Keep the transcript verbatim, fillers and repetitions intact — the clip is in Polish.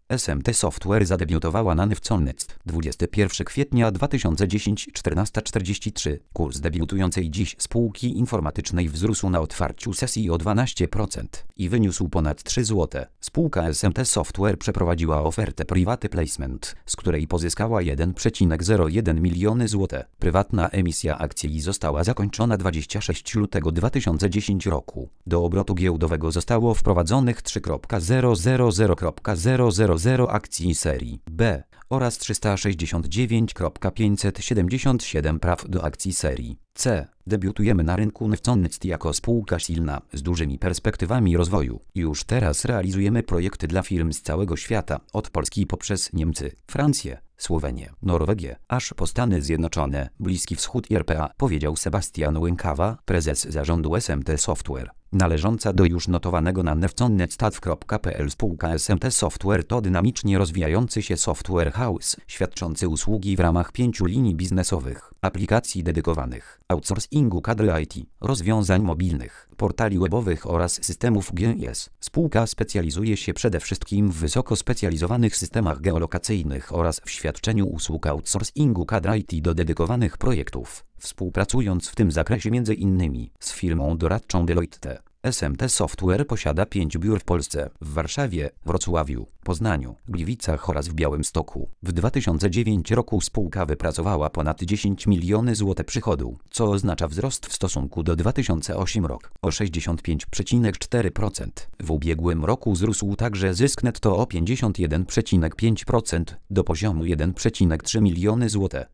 S M T Software zadebiutowała na Newconet dwudziestego pierwszego kwietnia dwa tysiące dziesiątego czternaście czterdzieści trzy. Kurs debiutującej dziś spółki informatycznej wzrósł na otwarciu sesji o dwanaście procent i wyniósł ponad trzy złote. Spółka S M T Software przeprowadziła ofertę Private Placement, z której pozyskała jeden przecinek zero jeden miliony złotych. Prywatna emisja akcji została zakończona dwudziestego szóstego lutego dwa tysiące dziesiątego roku. Do obrotu giełdowego zostało wprowadzonych trzy tysiące zero akcji serii B oraz trzysta sześćdziesiąt dziewięć tysięcy pięćset siedemdziesiąt siedem praw do akcji serii C. Debiutujemy na rynku Newconet jako spółka silna, z dużymi perspektywami rozwoju. Już teraz realizujemy projekty dla firm z całego świata, od Polski poprzez Niemcy, Francję, Słowenię, Norwegię, aż po Stany Zjednoczone, Bliski Wschód i R P A, powiedział Sebastian Łękawa, prezes zarządu S M T Software. Należąca do już notowanego na Newconet Staw kropka p l spółka S M T Software to dynamicznie rozwijający się software house, świadczący usługi w ramach pięciu linii biznesowych, aplikacji dedykowanych, outsourcingu kadry I T, rozwiązań mobilnych, portali webowych oraz systemów G I S. Spółka specjalizuje się przede wszystkim w wysoko specjalizowanych systemach geolokacyjnych oraz w świadczeniu usług outsourcingu kadry I T do dedykowanych projektów, współpracując w tym zakresie między innymi z firmą doradczą Deloitte. S M T Software posiada pięć biur w Polsce, w Warszawie, Wrocławiu, Poznaniu, Gliwicach oraz w Białymstoku. W dwa tysiące dziewiątym roku spółka wypracowała ponad dziesięć milionów złotych przychodu, co oznacza wzrost w stosunku do dwa tysiące ósmego roku o sześćdziesiąt pięć przecinek cztery procent. W ubiegłym roku wzrósł także zysk netto o pięćdziesiąt jeden przecinek pięć procent do poziomu jeden przecinek trzy miliony złotych.